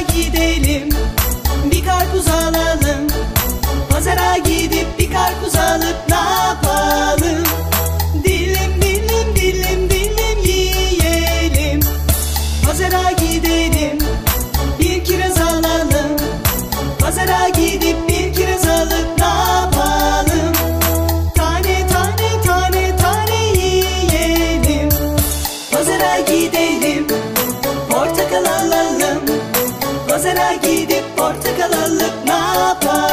gidelim, bir karpuz alalım. Pazara gidip bir karpuz alıp ne yapalım? Dilim dilim dilim dilim yiyelim. Pazara gidelim, bir kiraz alalım. Pazara gidip bir kiraz alıp ne yapalım? Tane tane tane tane yiyelim. Pazara gidelim, portakal alalım. Pazara gidip portakal alıp ne yapalım?